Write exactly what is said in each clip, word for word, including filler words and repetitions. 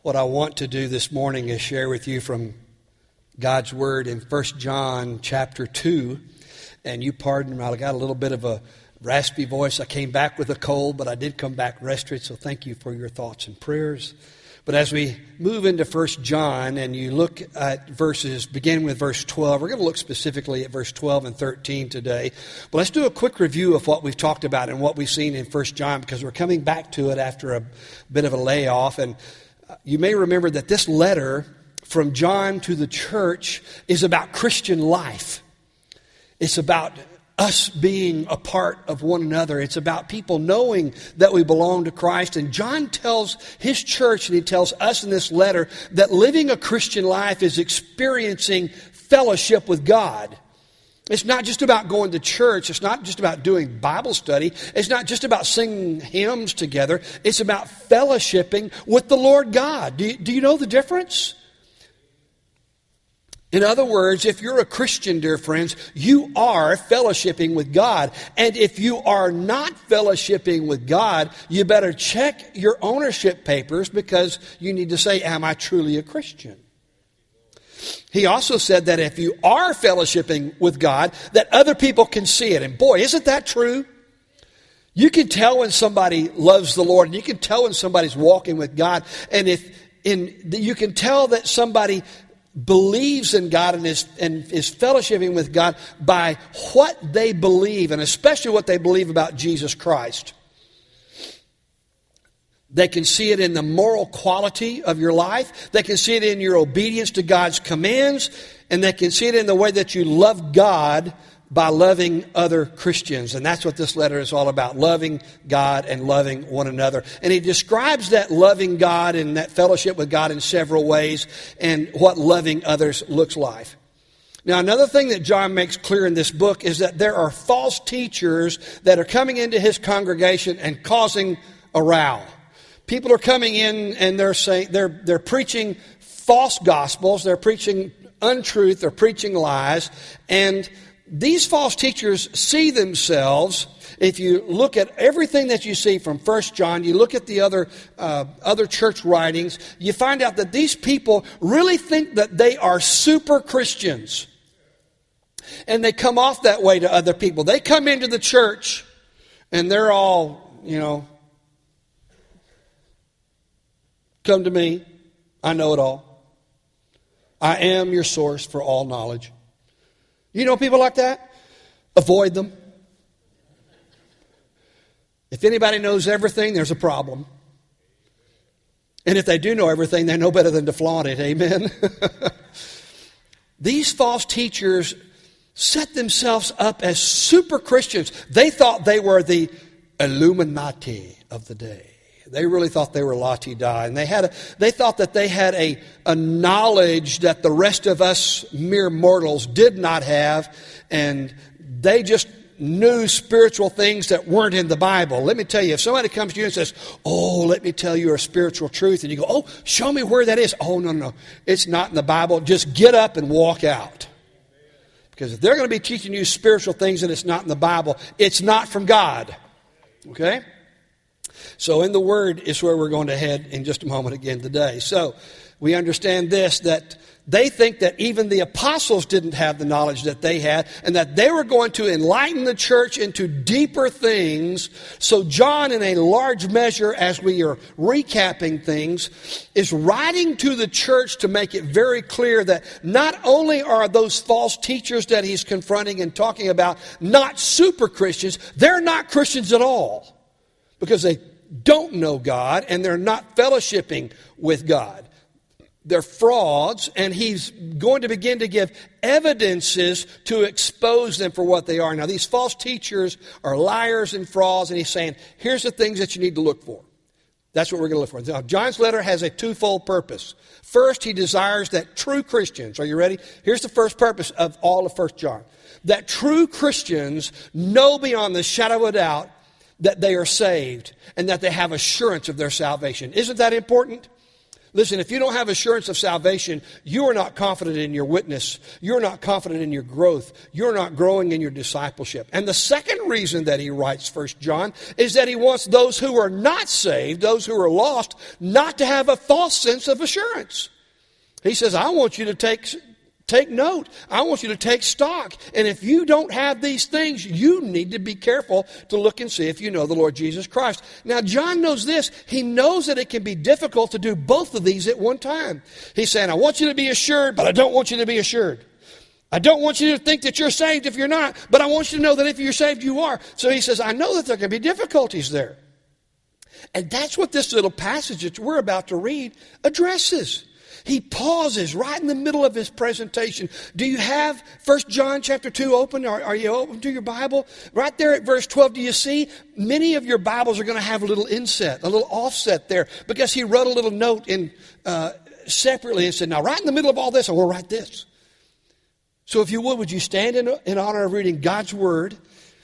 What I want to do this morning is share with you from God's Word in First John chapter two. And you pardon me, I got a little bit of a raspy voice. I came back with a cold, but I did come back rested, so thank you for your thoughts and prayers. But as we move into First John and you look at verses, beginning with verse twelve, we're going to look specifically at verse twelve and thirteen today. But let's do a quick review of what we've talked about and what we've seen in First John, because we're coming back to it after a bit of a layoff. And you may remember that this letter from John to the church is about Christian life. It's about us being a part of one another. It's about people knowing that we belong to Christ. And John tells his church, and he tells us in this letter, that living a Christian life is experiencing fellowship with God. It's not just about going to church. It's not just about doing Bible study. It's not just about singing hymns together. It's about fellowshipping with the Lord God. Do you, do you know the difference? In other words, if you're a Christian, dear friends, you are fellowshipping with God. And if you are not fellowshipping with God, you better check your ownership papers, because you need to say, am I truly a Christian? He also said that if you are fellowshipping with God, that other people can see it. And boy, isn't that true? You can tell when somebody loves the Lord, and you can tell when somebody's walking with God. And if in you can tell that somebody believes in God and is, and is fellowshipping with God by what they believe, and especially what they believe about Jesus Christ. They can see it in the moral quality of your life. They can see it in your obedience to God's commands. And they can see it in the way that you love God by loving other Christians. And that's what this letter is all about, loving God and loving one another. And he describes that loving God and that fellowship with God in several ways, and what loving others looks like. Now, another thing that John makes clear in this book is that there are false teachers that are coming into his congregation and causing a row. People are coming in and they're saying they're they're preaching false gospels, they're preaching untruth, they're preaching lies, and these false teachers see themselves. If you look at everything that you see from First John, you look at the other uh, other church writings, you find out that these people really think that they are super Christians. And they come off that way to other people. They come into the church and they're all, you know, come to me, I know it all. I am your source for all knowledge. You know people like that? Avoid them. If anybody knows everything, there's a problem. And if they do know everything, they know better than to flaunt it. Amen? These false teachers set themselves up as super Christians. They thought they were the Illuminati of the day. They really thought they were la-ti-da. And they had a, they thought that they had a, a knowledge that the rest of us mere mortals did not have. And they just knew spiritual things that weren't in the Bible. Let me tell you, if somebody comes to you and says, oh, let me tell you a spiritual truth, and you go, oh, show me where that is. Oh, no, no, it's not in the Bible. Just get up and walk out. Because if they're going to be teaching you spiritual things and it's not in the Bible, it's not from God. Okay? So in the Word is where we're going to head in just a moment again today. So we understand this, that they think that even the apostles didn't have the knowledge that they had, and that they were going to enlighten the church into deeper things. So John, in a large measure, as we are recapping things, is writing to the church to make it very clear that not only are those false teachers that he's confronting and talking about not super Christians, they're not Christians at all, because they don't know God and they're not fellowshipping with God. They're frauds, and he's going to begin to give evidences to expose them for what they are. Now, these false teachers are liars and frauds, and he's saying, here's the things that you need to look for. That's what we're going to look for. Now, John's letter has a twofold purpose. First, he desires that true Christians, are you ready? Here's the first purpose of all of First John. That true Christians know beyond the shadow of a doubt that they are saved and that they have assurance of their salvation. Isn't that important? Listen, if you don't have assurance of salvation, you are not confident in your witness. You're not confident in your growth. You're not growing in your discipleship. And the second reason that he writes First John is that he wants those who are not saved, those who are lost, not to have a false sense of assurance. He says, I want you to take, take note. I want you to take stock. And if you don't have these things, you need to be careful to look and see if you know the Lord Jesus Christ. Now, John knows this. He knows that it can be difficult to do both of these at one time. He's saying, I want you to be assured, but I don't want you to be assured. I don't want you to think that you're saved if you're not, but I want you to know that if you're saved, you are. So he says, I know that there can be difficulties there. And that's what this little passage that we're about to read addresses. He pauses right in the middle of his presentation. Do you have First John chapter two open? Are, are you open to your Bible? Right there at verse twelve, do you see? Many of your Bibles are going to have a little inset, a little offset there, because he wrote a little note in uh, separately and said, now right in the middle of all this, I will write this. So if you would, would you stand in, in honor of reading God's Word?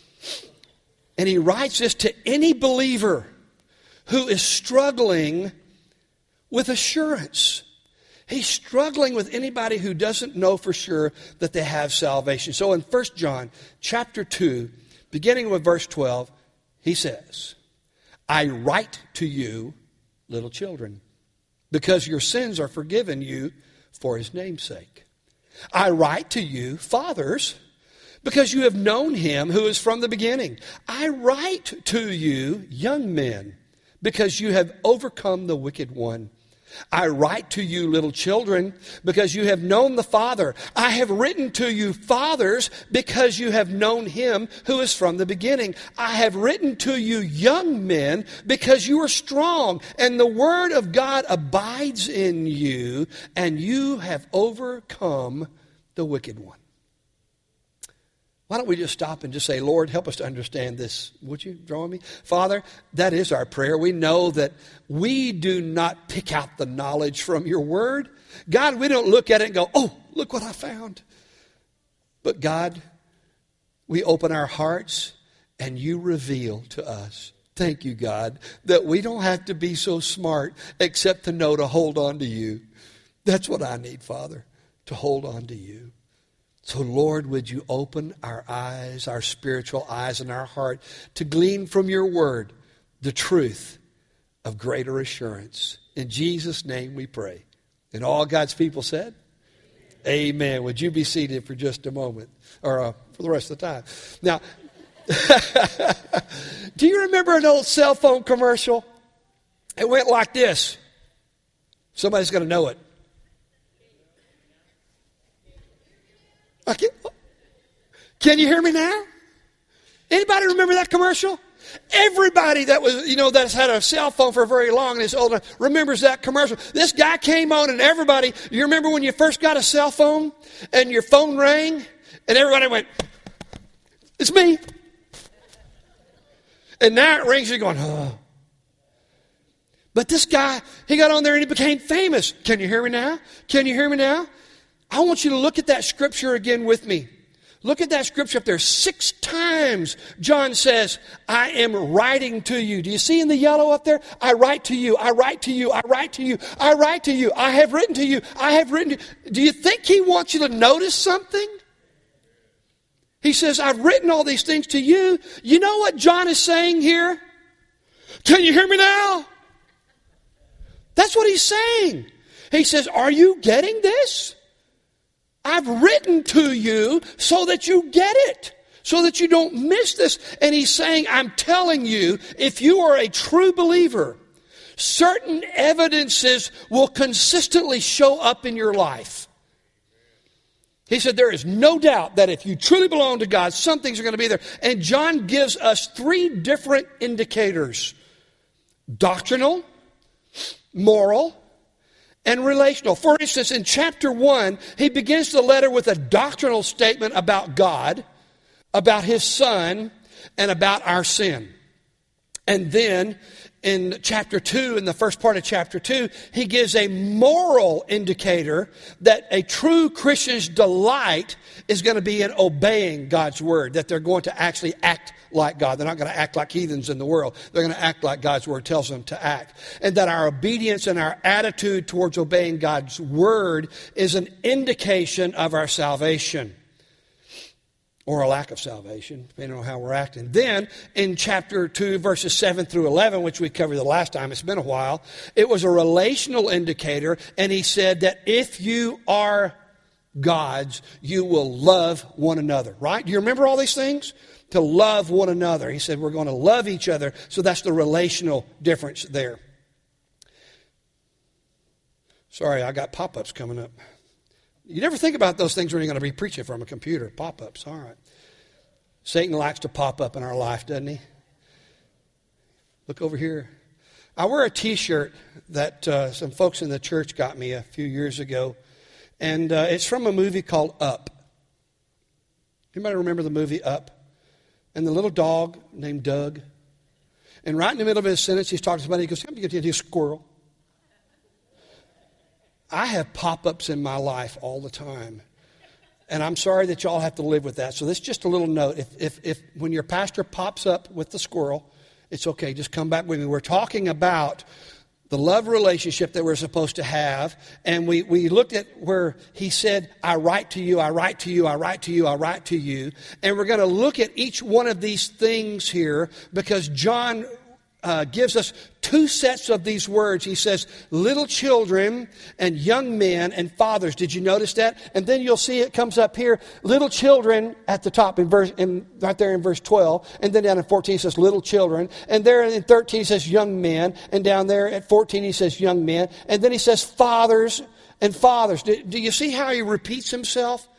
And he writes this to any believer who is struggling with assurance. He's struggling with anybody who doesn't know for sure that they have salvation. So in First John chapter two, beginning with verse twelve, he says, I write to you, little children, because your sins are forgiven you for his name's sake. I write to you, fathers, because you have known him who is from the beginning. I write to you, young men, because you have overcome the wicked one. I write to you, little children, because you have known the Father. I have written to you, fathers, because you have known him who is from the beginning. I have written to you, young men, because you are strong, and the word of God abides in you, and you have overcome the wicked one. Why don't we just stop and just say, Lord, help us to understand this. Would you draw me? Father, that is our prayer. We know that we do not pick out the knowledge from your word. God, we don't look at it and go, oh, look what I found. But God, we open our hearts and you reveal to us. Thank you, God, that we don't have to be so smart except to know to hold on to you. That's what I need, Father, to hold on to you. So, Lord, would you open our eyes, our spiritual eyes and our heart to glean from your word the truth of greater assurance. In Jesus' name we pray. And all God's people said, amen. Amen. Would you be seated for just a moment or uh, for the rest of the time? Now, do you remember an old cell phone commercial? It went like this. Somebody's going to know it. Okay. Can you hear me now? Anybody remember that commercial? Everybody that was, you know, that's had a cell phone for very long and is old enough remembers that commercial. This guy came on and everybody, you remember when you first got a cell phone and your phone rang and everybody went, it's me. And now it rings, you're going, oh. But this guy, he got on there and he became famous. Can you hear me now? Can you hear me now? I want you to look at that scripture again with me. Look at that scripture up there. Six times John says, I am writing to you. Do you see in the yellow up there? I write to you. I write to you. I write to you. I write to you. I have written to you. I have written to you. Do you think he wants you to notice something? He says, I've written all these things to you. You know what John is saying here? Can you hear me now? That's what he's saying. He says, are you getting this? I've written to you so that you get it, so that you don't miss this. And he's saying, I'm telling you, if you are a true believer, certain evidences will consistently show up in your life. He said, there is no doubt that if you truly belong to God, some things are going to be there. And John gives us three different indicators: doctrinal, moral, and relational. For instance, in chapter one, he begins the letter with a doctrinal statement about God, about his Son, and about our sin. And then in chapter two, in the first part of chapter two, he gives a moral indicator that a true Christian's delight is going to be in obeying God's word, that they're going to actually act like God. They're not going to act like heathens in the world. They're going to act like God's word tells them to act. And that our obedience and our attitude towards obeying God's word is an indication of our salvation, or a lack of salvation, depending on how we're acting. Then, in chapter two, verses seven through eleven, which we covered the last time, it's been a while, it was a relational indicator, and he said that if you are God's, you will love one another, right? Do you remember all these things? To love one another. He said we're going to love each other, so that's the relational difference there. Sorry, I got pop-ups coming up. You never think about those things when you're going to be preaching from a computer. Pop-ups, all right. Satan likes to pop up in our life, doesn't he? Look over here. I wear a T-shirt that uh, some folks in the church got me a few years ago, and uh, it's from a movie called Up. Anybody remember the movie Up? And the little dog named Doug. And right in the middle of his sentence, he's talking to somebody. He goes, "Come to get you a squirrel." I have pop-ups in my life all the time. And I'm sorry that y'all have to live with that. So this is just a little note. If, if, if when your pastor pops up with the squirrel, it's okay. Just come back with me. We're talking about the love relationship that we're supposed to have. And we, we looked at where he said, I write to you, I write to you, I write to you, I write to you. And we're going to look at each one of these things here because John Uh, gives us two sets of these words. He says, little children and young men and fathers. Did you notice that? And then you'll see it comes up here, little children at the top, in verse, in, right there in verse twelve. And then down in fourteen he says, little children. And there in thirteen he says, young men. And down there at fourteen he says, young men. And then he says, fathers and fathers. Do, do you see how he repeats himself?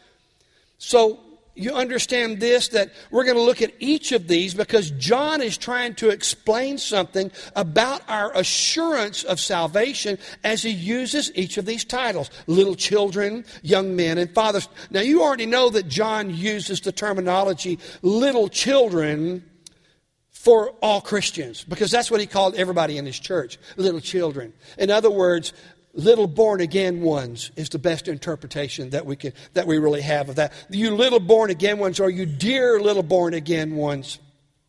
So you understand this, that we're going to look at each of these because John is trying to explain something about our assurance of salvation as he uses each of these titles. Little children, young men, and fathers. Now you already know that John uses the terminology little children for all Christians because that's what he called everybody in his church, little children. In other words, little born-again ones is the best interpretation that we can that we really have of that. You little born-again ones, or you dear little born-again ones.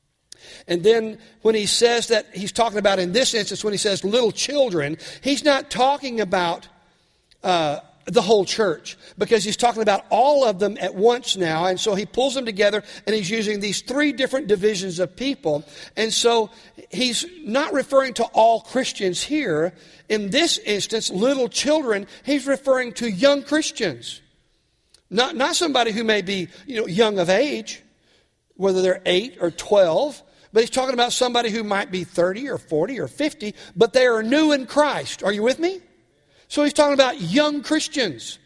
And then when he says that, he's talking about in this instance, when he says little children, he's not talking about uh, the whole church, because he's talking about all of them at once now. And so he pulls them together, and he's using these three different divisions of people. And so he's not referring to all Christians here. In this instance, little children, he's referring to young Christians. Not, not somebody who may be, you know, young of age, whether they're eight or twelve, but he's talking about somebody who might be thirty or forty or fifty, but they are new in Christ. Are you with me? So he's talking about young Christians,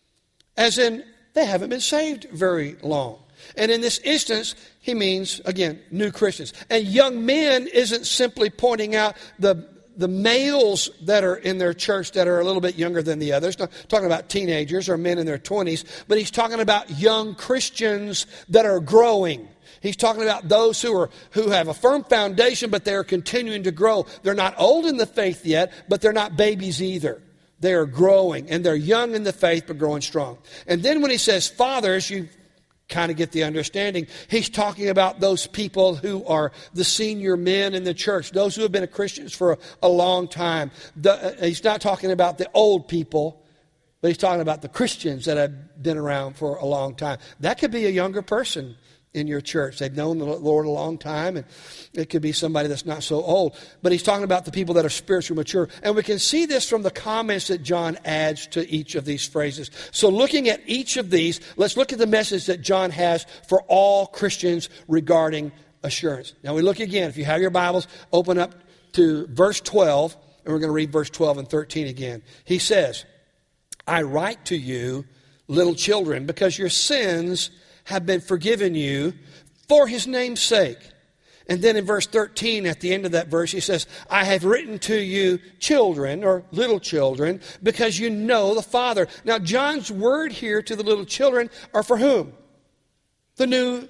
as in they haven't been saved very long. And in this instance, he means, again, new Christians. And young men isn't simply pointing out the the males that are in their church that are a little bit younger than the others. Not talking about teenagers or men in their twenties, but he's talking about young Christians that are growing. He's talking about those who are who have a firm foundation, but they are continuing to grow. They're not old in the faith yet, but they're not babies either. They are growing, and they're young in the faith, but growing strong. And then when he says fathers, you kind of get the understanding. He's talking about those people who are the senior men in the church, those who have been Christians for a, a long time. The, uh, he's not talking about the old people, but he's talking about the Christians that have been around for a long time. That could be a younger person in your church. They've known the Lord a long time, and it could be somebody that's not so old. But he's talking about the people that are spiritually mature. And we can see this from the comments that John adds to each of these phrases. So looking at each of these, let's look at the message that John has for all Christians regarding assurance. Now we look again, if you have your Bibles, open up to verse twelve, and we're going to read verse twelve and thirteen again. He says, I write to you, little children, because your sins have been forgiven you for his name's sake. And then in verse thirteen, at the end of that verse, he says, I have written to you children, or little children, because you know the Father. Now, John's word here to the little children are for whom? The new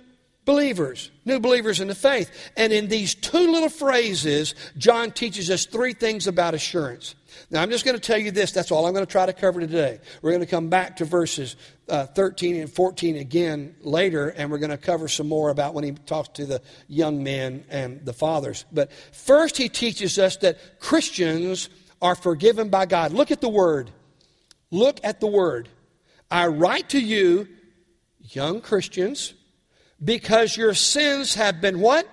believers, new believers in the faith. And in these two little phrases, John teaches us three things about assurance. Now, I'm just going to tell you this. That's all I'm going to try to cover today. We're going to come back to verses uh, thirteen and fourteen again later, and we're going to cover some more about when he talks to the young men and the fathers. But first, he teaches us that Christians are forgiven by God. Look at the word. Look at the word. I write to you, young Christians, because your sins have been what?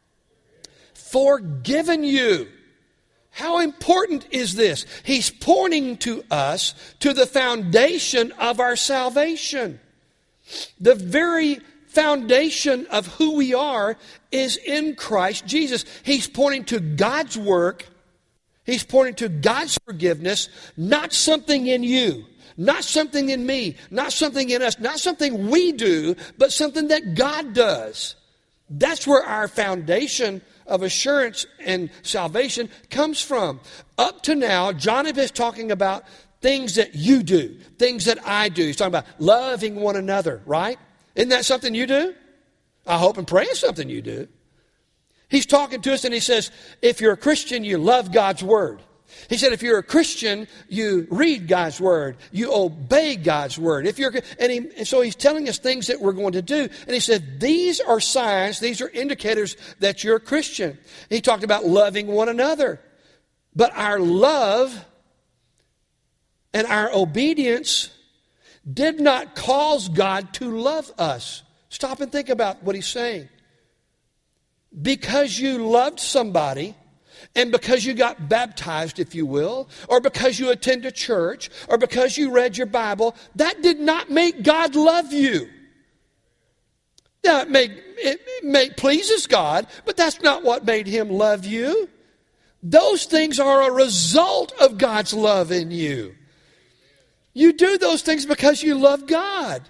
Forgiven you. How important is this? He's pointing to us to the foundation of our salvation. The very foundation of who we are is in Christ Jesus. He's pointing to God's work. He's pointing to God's forgiveness, not something in you, not something in me, not something in us, not something we do, but something that God does. That's where our foundation of assurance and salvation comes from. Up to now, John is talking about things that you do, things that I do. He's talking about loving one another, right? Isn't that something you do? I hope and pray it's something you do. He's talking to us and he says, if you're a Christian, you love God's word. He said, if you're a Christian, you read God's word. You obey God's word. If you're, and, he, and so he's telling us things that we're going to do. And he said, these are signs, these are indicators that you're a Christian. He talked about loving one another. But our love and our obedience did not cause God to love us. Stop and think about what he's saying. Because you loved somebody, and because you got baptized, if you will, or because you attend a church, or because you read your Bible, that did not make God love you. Now, it, may, it may, pleases God, but that's not what made him love you. Those things are a result of God's love in you. You do those things because you love God.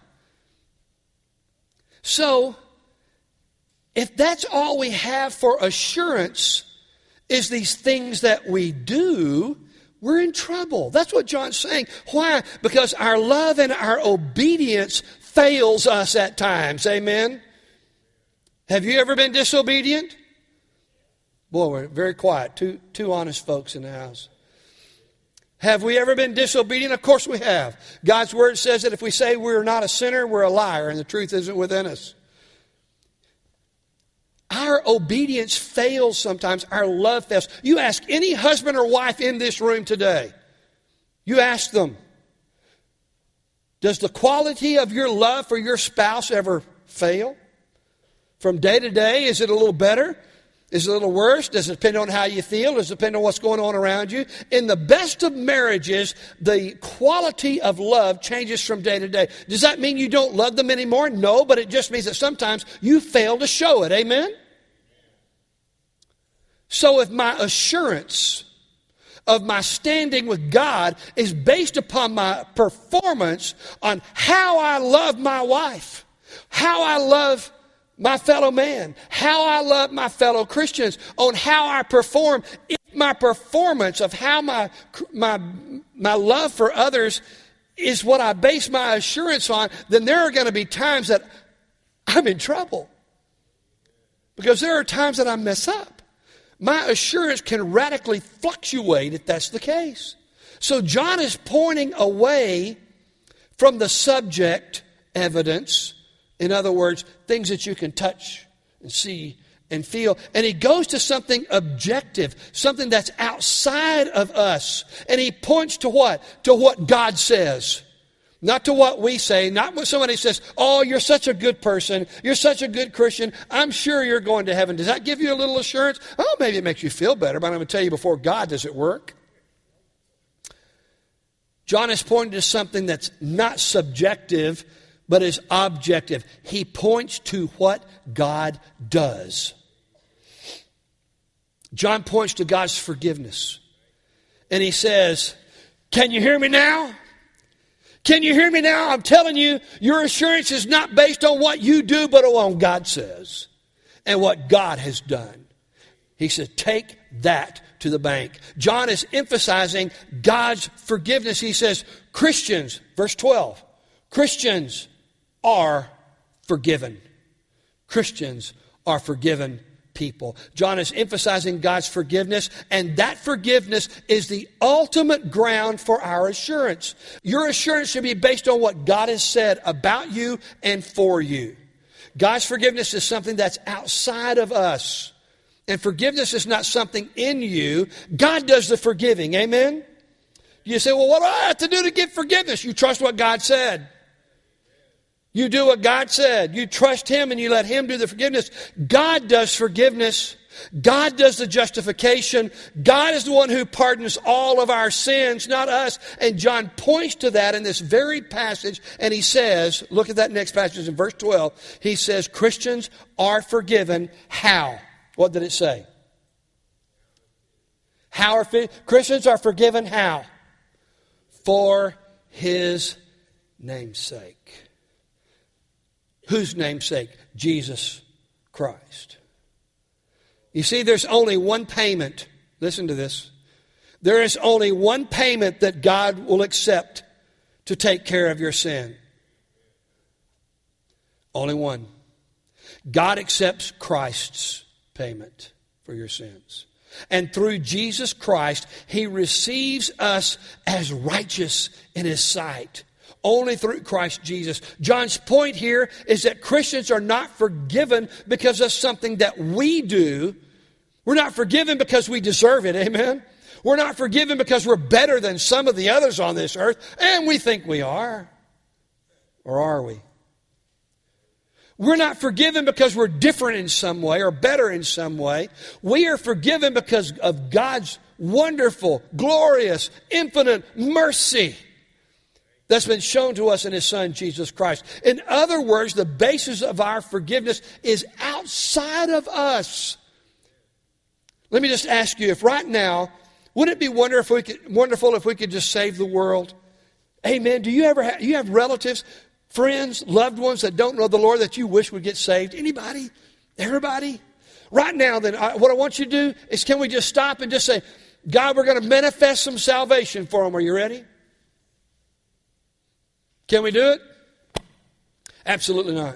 So, if that's all we have for assurance is these things that we do, we're in trouble. That's what John's saying. Why? Because our love and our obedience fails us at times. Amen? Have you ever been disobedient? Boy, we're very quiet. Two, two honest folks in the house. Have we ever been disobedient? Of course we have. God's word says that if we say we're not a sinner, we're a liar, and the truth isn't within us. Our obedience fails sometimes. Our love fails. You ask any husband or wife in this room today, you ask them, does the quality of your love for your spouse ever fail? From day to day, is it a little better? Is it a little worse? Does it depend on how you feel? Does it depend on what's going on around you? In the best of marriages, the quality of love changes from day to day. Does that mean you don't love them anymore? No, but it just means that sometimes you fail to show it. Amen? So if my assurance of my standing with God is based upon my performance on how I love my wife, how I love my fellow man, how I love my fellow Christians, on how I perform, if my performance of how my, my, my love for others is what I base my assurance on, then there are going to be times that I'm in trouble. Because there are times that I mess up. My assurance can radically fluctuate if that's the case. So John is pointing away from the subject evidence. In other words, things that you can touch and see and feel. And he goes to something objective, something that's outside of us. And he points to what? To what God says. Not to what we say, not when somebody says, oh, you're such a good person, you're such a good Christian, I'm sure you're going to heaven. Does that give you a little assurance? Oh, maybe it makes you feel better, but I'm going to tell you before God, does it work? John is pointing to something that's not subjective, but is objective. He points to what God does. John points to God's forgiveness. And he says, can you hear me now? Can you hear me now? I'm telling you, your assurance is not based on what you do, but on what God says and what God has done. He said, take that to the bank. John is emphasizing God's forgiveness. He says, Christians, verse twelve, Christians are forgiven. Christians are forgiven people. John is emphasizing God's forgiveness, and that forgiveness is the ultimate ground for our assurance. Your assurance should be based on what God has said about you and for you. God's forgiveness is something that's outside of us. And forgiveness is not something in you. God does the forgiving. Amen? You say, well, what do I have to do to get forgiveness? You trust what God said. You do what God said. You trust Him and you let Him do the forgiveness. God does forgiveness. God does the justification. God is the one who pardons all of our sins, not us. And John points to that in this very passage. And he says, look at that next passage in verse twelve. He says, Christians are forgiven. How? What did it say? How are Christians are forgiven? How? For His name's sake. Whose namesake? Jesus Christ. You see, there's only one payment. Listen to this. There is only one payment that God will accept to take care of your sin. Only one. God accepts Christ's payment for your sins. And through Jesus Christ, He receives us as righteous in His sight. Only through Christ Jesus. John's point here is that Christians are not forgiven because of something that we do. We're not forgiven because we deserve it. Amen? We're not forgiven because we're better than some of the others on this earth, and we think we are. Or are we? We're not forgiven because we're different in some way or better in some way. We are forgiven because of God's wonderful, glorious, infinite mercy that's been shown to us in His Son, Jesus Christ. In other words, the basis of our forgiveness is outside of us. Let me just ask you, if right now, wouldn't it be wonderful if we could, wonderful if we could just save the world? Amen. Do you ever have, you have relatives, friends, loved ones that don't know the Lord that you wish would get saved? Anybody? Everybody? Right now, then, I, what I want you to do is, can we just stop and just say, God, we're going to manifest some salvation for them. Are you ready? Can we do it? Absolutely not.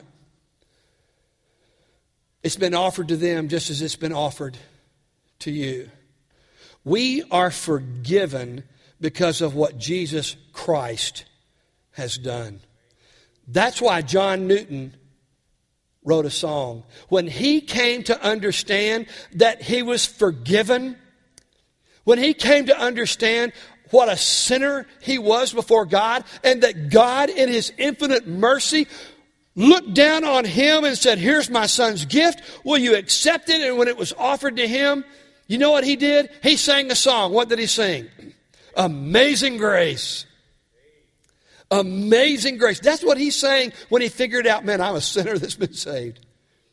It's been offered to them just as it's been offered to you. We are forgiven because of what Jesus Christ has done. That's why John Newton wrote a song. When he came to understand that he was forgiven, when he came to understand what a sinner he was before God, and that God in His infinite mercy looked down on him and said, here's my son's gift. Will you accept it? And when it was offered to him, you know what he did? He sang a song. What did he sing? Amazing Grace. Amazing Grace. That's what he sang when he figured out, man, I'm a sinner that's been saved.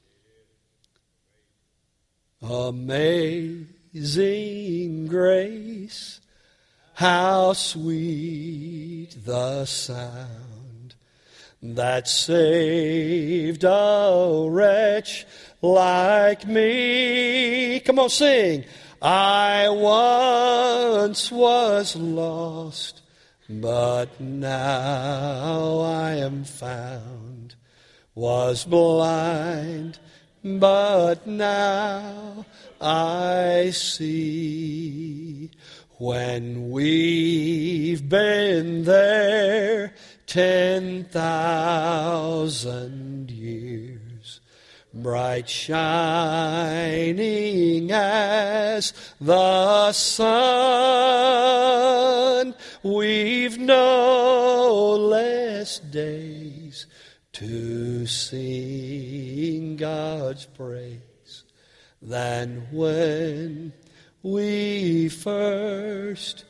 Amazing Grace. How sweet the sound that saved a wretch like me. Come on, sing. I once was lost, but now I am found. Was blind, but now I see. When we've been there ten thousand years, bright shining as the sun, we've no less days to sing God's praise than when we first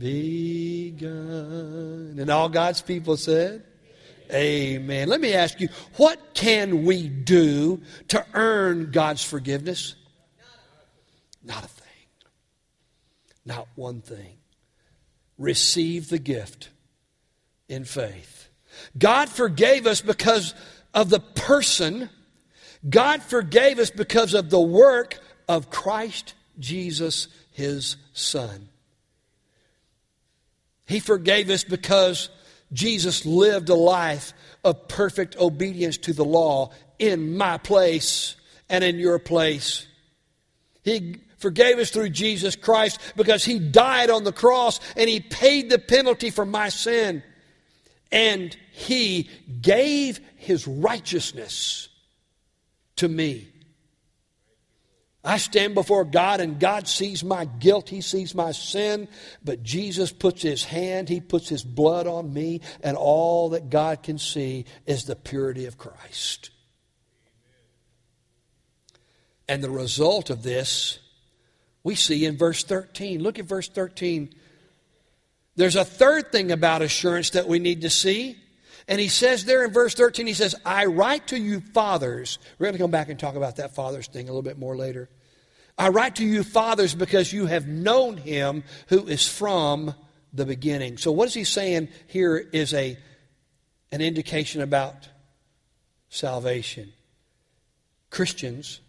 begun. And all God's people said, amen. Let me ask you, what can we do to earn God's forgiveness? Not a thing. Not one thing. Receive the gift in faith. God forgave us because of the person. God forgave us because of the work of Christ Jesus, His Son. He forgave us because Jesus lived a life of perfect obedience to the law in my place and in your place. He forgave us through Jesus Christ because He died on the cross and He paid the penalty for my sin. And He gave His righteousness to me. I stand before God and God sees my guilt. He sees my sin. But Jesus puts His hand, He puts His blood on me. And all that God can see is the purity of Christ. And the result of this we see in verse thirteen. Look at verse thirteen. There's a third thing about assurance that we need to see. And he says there in verse thirteen, he says, I write to you fathers. We're going to come back and talk about that fathers thing a little bit more later. I write to you fathers because you have known Him who is from the beginning. So what is he saying here is a, an indication about salvation. Christians,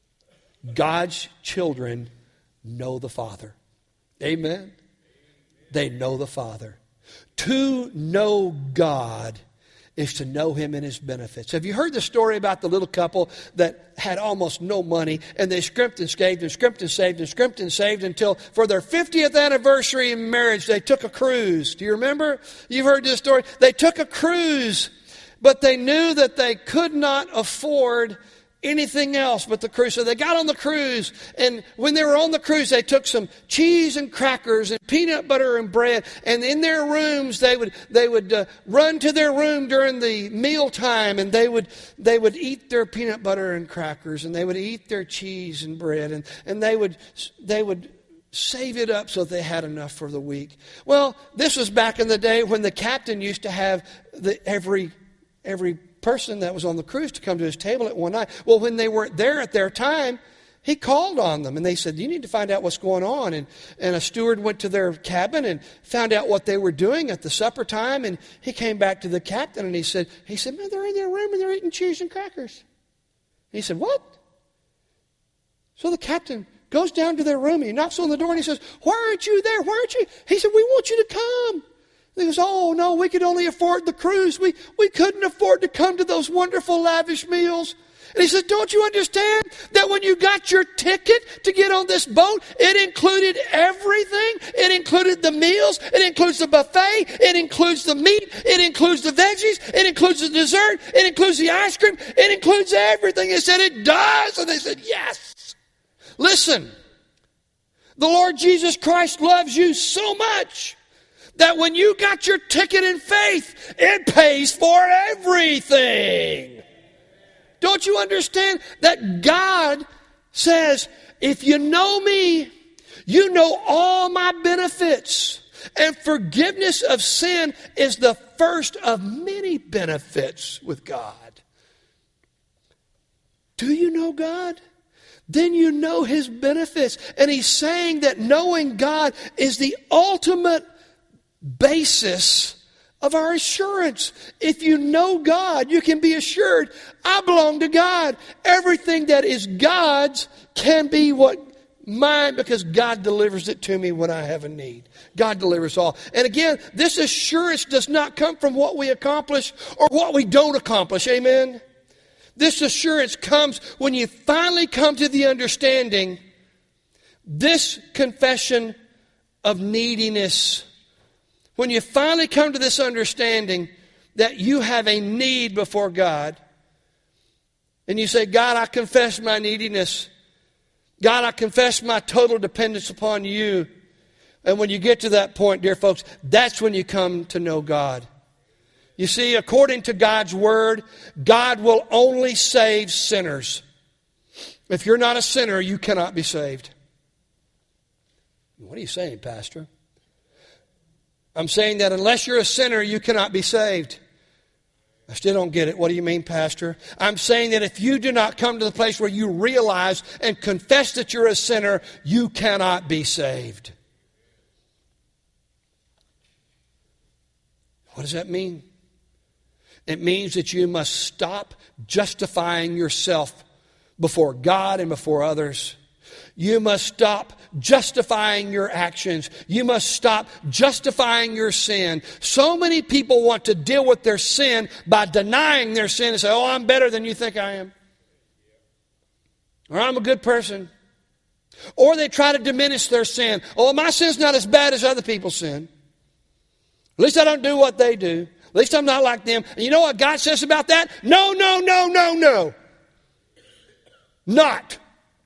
God's children, know the Father. Amen? They know the Father. To know God is to know Him and His benefits. Have you heard the story about the little couple that had almost no money, and they scrimped and saved and scrimped and saved and scrimped and saved until for their fiftieth anniversary in marriage they took a cruise? Do you remember? You've heard this story. They took a cruise, but they knew that they could not afford anything else but the cruise. So they got on the cruise, and when they were on the cruise, they took some cheese and crackers and peanut butter and bread, and in their rooms they would they would uh, run to their room during the meal time, and they would they would eat their peanut butter and crackers, and they would eat their cheese and bread, and, and they would they would save it up so they had enough for the week. Well, this was back in the day when the captain used to have the every every person that was on the cruise to come to his table at one night. Well, when they weren't there at their time, he called on them, and they said, you need to find out what's going on. And, and a steward went to their cabin and found out what they were doing at the supper time, and he came back to the captain, and he said, he said, man, they're in their room, and they're eating cheese and crackers. And he said, what? So the captain goes down to their room, and he knocks on the door, and he says, why aren't you there? Why aren't you? He said, we want you to come. He goes, oh, no, we could only afford the cruise. We, we couldn't afford to come to those wonderful, lavish meals. And he said, don't you understand that when you got your ticket to get on this boat, it included everything? It included the meals. It includes the buffet. It includes the meat. It includes the veggies. It includes the dessert. It includes the ice cream. It includes everything. They said, it does. And they said, yes. Listen, the Lord Jesus Christ loves you so much that when you got your ticket in faith, it pays for everything. Don't you understand that God says, if you know me, you know all my benefits. And forgiveness of sin is the first of many benefits with God. Do you know God? Then you know His benefits. And He's saying that knowing God is the ultimate basis of our assurance. If you know God, you can be assured, I belong to God. Everything that is God's can be what mine, because God delivers it to me when I have a need. God delivers all. And again, this assurance does not come from what we accomplish or what we don't accomplish. Amen? This assurance comes when you finally come to the understanding, this confession of neediness. When you finally come to this understanding that you have a need before God, and you say, God, I confess my neediness. God, I confess my total dependence upon you. And when you get to that point, dear folks, that's when you come to know God. You see, according to God's Word, God will only save sinners. If you're not a sinner, you cannot be saved. What are you saying, Pastor? I'm saying that unless you're a sinner, you cannot be saved. I still don't get it. What do you mean, Pastor? I'm saying that if you do not come to the place where you realize and confess that you're a sinner, you cannot be saved. What does that mean? It means that you must stop justifying yourself before God and before others. You must stop justifying your actions. You must stop justifying your sin. So many people want to deal with their sin by denying their sin and say, oh, I'm better than you think I am. Or I'm a good person. Or they try to diminish their sin. Oh, my sin's not as bad as other people's sin. At least I don't do what they do. At least I'm not like them. And you know what God says about that? No, no, no, no, no. Not.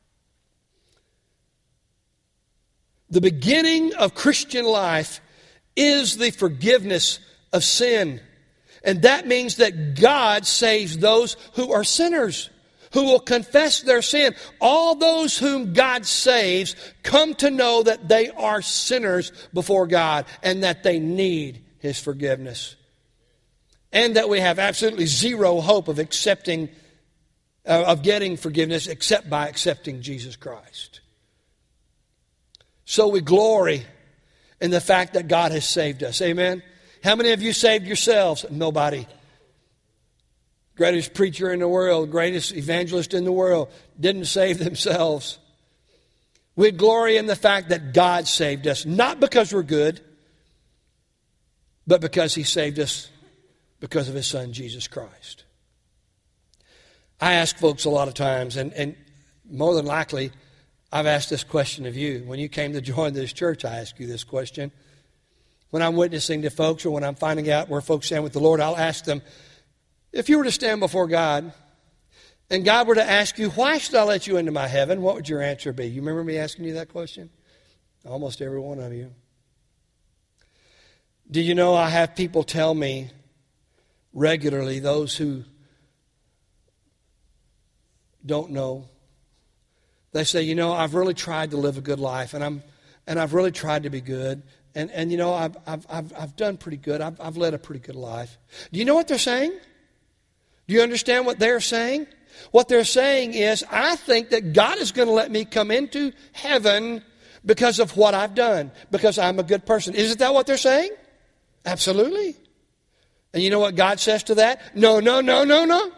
The beginning of Christian life is the forgiveness of sin. And that means that God saves those who are sinners, who will confess their sin. All those whom God saves come to know that they are sinners before God and that they need His forgiveness. And that we have absolutely zero hope of accepting, uh, of getting forgiveness except by accepting Jesus Christ. So we glory in the fact that God has saved us. Amen? How many of you saved yourselves? Nobody. Greatest preacher in the world, greatest evangelist in the world, didn't save themselves. We glory in the fact that God saved us, not because we're good, but because He saved us because of His Son, Jesus Christ. I ask folks a lot of times, and, and more than likely, I've asked this question of you. When you came to join this church, I asked you this question. When I'm witnessing to folks or when I'm finding out where folks stand with the Lord, I'll ask them, if you were to stand before God and God were to ask you, why should I let you into my heaven? What would your answer be? You remember me asking you that question? Almost every one of you. Do you know I have people tell me regularly, those who don't know, they say, you know, I've really tried to live a good life, and I'm, and I've really tried to be good, and and you know, I've I've I've, I've done pretty good. I've I've led a pretty good life. Do you know what they're saying? Do you understand what they're saying? What they're saying is, I think that God is going to let me come into heaven because of what I've done, because I'm a good person. Isn't that what they're saying? Absolutely. And you know what God says to that? No, no, no, no, no.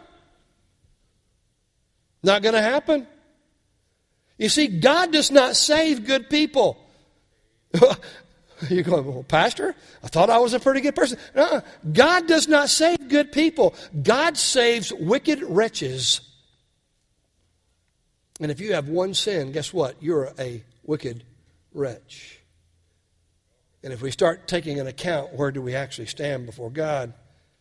Not going to happen. You see, God does not save good people. You're going, well, Pastor, I thought I was a pretty good person. No, God does not save good people. God saves wicked wretches. And if you have one sin, guess what? You're a wicked wretch. And if we start taking an account, where do we actually stand before God?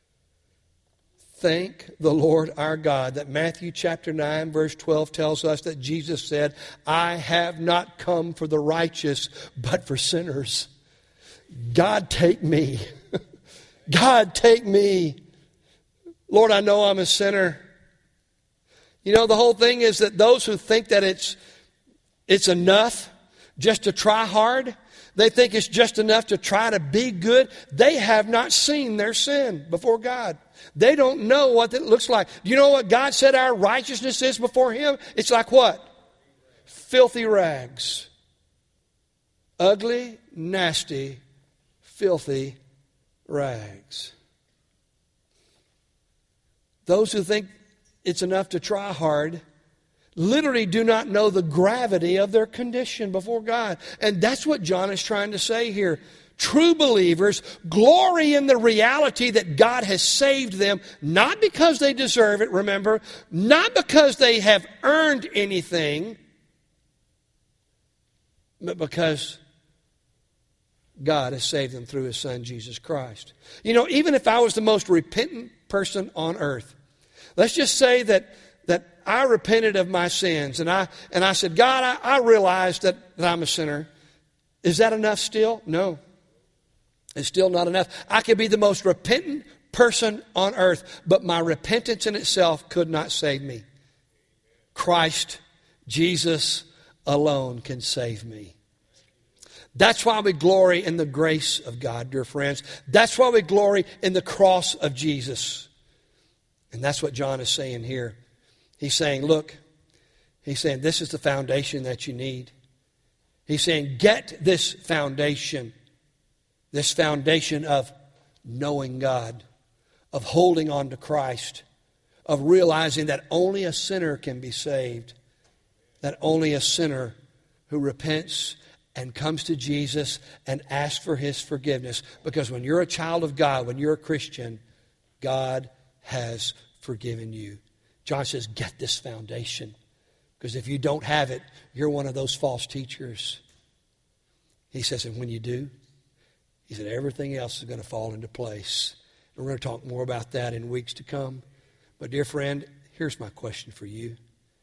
Thank the Lord our God that Matthew chapter nine verse twelve tells us that Jesus said, I have not come for the righteous, but for sinners. God, take me. God, take me. Lord, I know I'm a sinner. You know, the whole thing is that those who think that it's it's enough just to try hard, they think it's just enough to try to be good, they have not seen their sin before God. They don't know what it looks like. Do you know what God said our righteousness is before Him? It's like what? Filthy rags. Ugly, nasty, filthy rags. Those who think it's enough to try hard literally do not know the gravity of their condition before God. And that's what John is trying to say here. True believers glory in the reality that God has saved them, not because they deserve it, remember, not because they have earned anything, but because God has saved them through His Son, Jesus Christ. You know, even if I was the most repentant person on earth, let's just say that that I repented of my sins, and I and I said, God, I, I realized that, that I'm a sinner. Is that enough still? No. It's still not enough. I could be the most repentant person on earth, but my repentance in itself could not save me. Christ, Jesus alone can save me. That's why we glory in the grace of God, dear friends. That's why we glory in the cross of Jesus. And that's what John is saying here. He's saying, look, he's saying this is the foundation that you need. He's saying, get this foundation. This foundation of knowing God, of holding on to Christ, of realizing that only a sinner can be saved. that only a sinner who repents and comes to Jesus and asks for His forgiveness. Because when you're a child of God, when you're a Christian, God has forgiven you. John says, get this foundation. Because if you don't have it, you're one of those false teachers. He says, and when you do, he said, everything else is going to fall into place. And we're going to talk more about that in weeks to come. But dear friend, here's my question for you.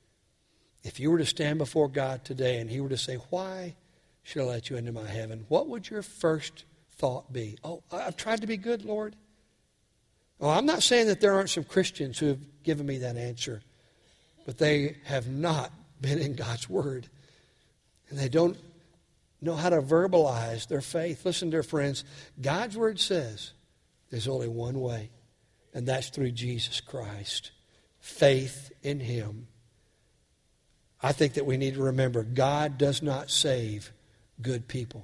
If you were to stand before God today and He were to say, why should I let you into my heaven? What would your first thought be? Oh, I've tried to be good, Lord. Well, I'm not saying that there aren't some Christians who have given me that answer, but they have not been in God's Word. And they don't know how to verbalize their faith. Listen, dear friends, God's Word says there's only one way, and that's through Jesus Christ. Faith in Him. I think that we need to remember, God does not save good people.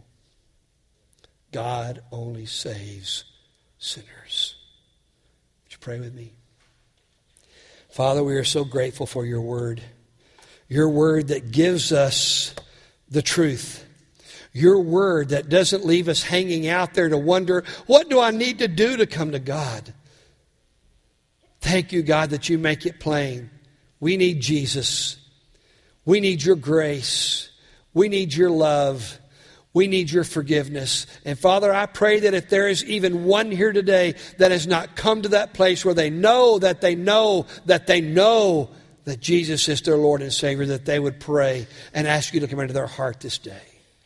God only saves sinners. Would you pray with me? Father, we are so grateful for your word. Your word that gives us the truth. Your word that doesn't leave us hanging out there to wonder, what do I need to do to come to God? Thank you, God, that you make it plain. We need Jesus. We need your grace. We need your love. We need your forgiveness. And Father, I pray that if there is even one here today that has not come to that place where they know that they know that they know that Jesus is their Lord and Savior, that they would pray and ask you to come into their heart this day.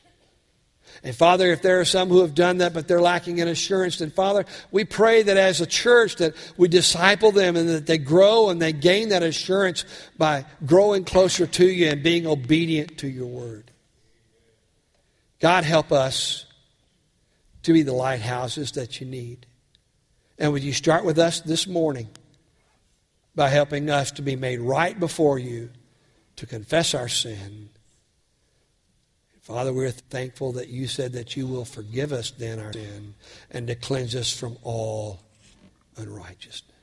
And Father, if there are some who have done that but they're lacking in assurance, then Father, we pray that as a church that we disciple them and that they grow and they gain that assurance by growing closer to you and being obedient to your word. God, help us to be the lighthouses that you need. And would you start with us this morning by helping us to be made right before you, to confess our sin. Father, we're thankful that you said that you will forgive us then our sin and to cleanse us from all unrighteousness.